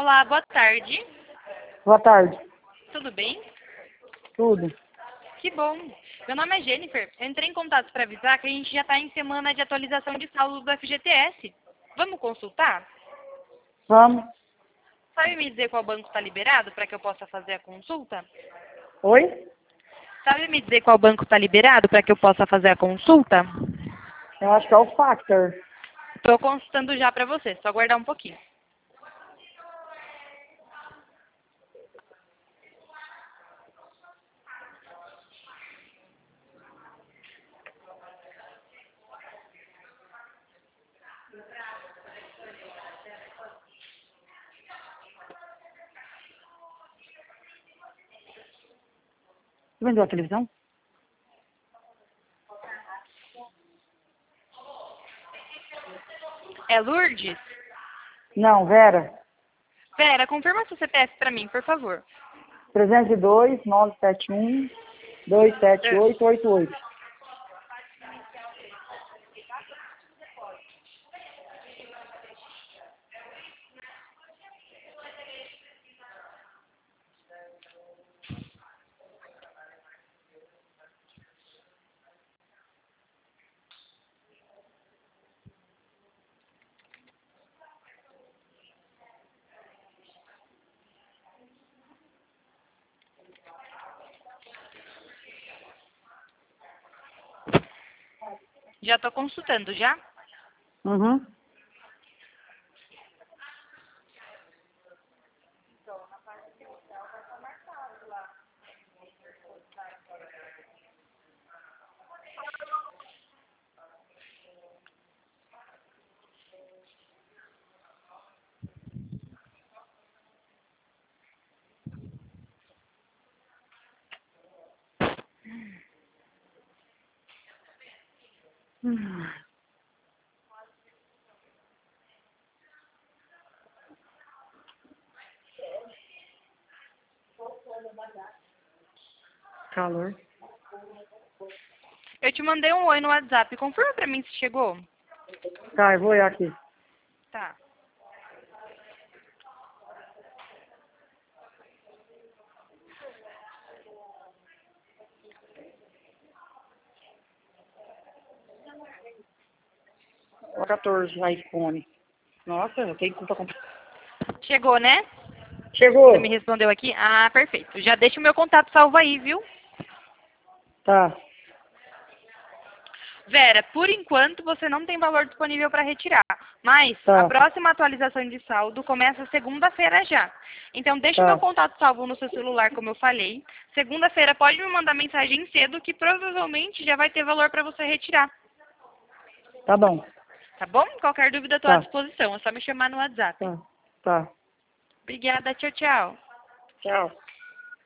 Olá, boa tarde. Boa tarde. Tudo bem? Tudo. Que bom. Meu nome é Jennifer. Eu entrei em contato para avisar que a gente já está em semana de atualização de saldo do FGTS. Vamos consultar? Vamos. Sabe me dizer qual banco está liberado para que eu possa fazer a consulta? Oi? Sabe me dizer qual banco está liberado para que eu possa fazer a consulta? Eu acho que é o Factor. Estou consultando já para você, só aguardar um pouquinho. Você vendeu a televisão? É Lourdes? Não, Vera. Vera, confirma seu CPF para mim, por favor. 302 971 27888. Já estou consultando, já? Uhum. Calor. Eu te mandei um oi no WhatsApp. Confirma para mim se chegou. Tá, eu vou olhar aqui. Tá. Ó, 14 iPhone. Nossa, eu tenho que comprar. Chegou, né? Você me Chegou. respondeu aqui? Ah, perfeito. Já deixa o meu contato salvo aí, viu? Tá, Vera, por enquanto você não tem valor disponível para retirar, mas a tá, próxima atualização de saldo começa segunda-feira já. Então deixa o meu tá. contato salvo no seu celular, como eu falei. Segunda-feira pode me mandar mensagem cedo que provavelmente já vai ter valor para você retirar. Tá bom. Tá bom? Qualquer dúvida estou à Tá, disposição. É só me chamar no WhatsApp. tá, tá. Obrigada, tchau, tchau. Tchau.